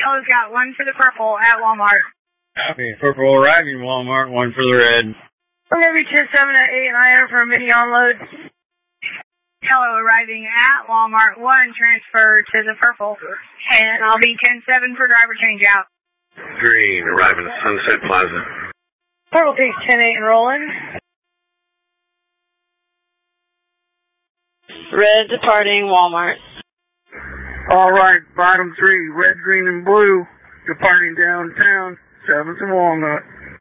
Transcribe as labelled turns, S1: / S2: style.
S1: Yellow's got one for the purple at Walmart.
S2: Copy. Purple arriving Walmart, one for the red.
S1: We're going to be 10-7 at 8 for a mini onload. Yellow arriving at Walmart, one transfer to the purple. And I'll be 10-7 for driver change out.
S3: Green arriving at Sunset Plaza.
S1: Purple takes 10-8 and rolling.
S4: Red departing Walmart.
S5: All right, bottom three, red, green, and blue, departing downtown, 7th and Walnut.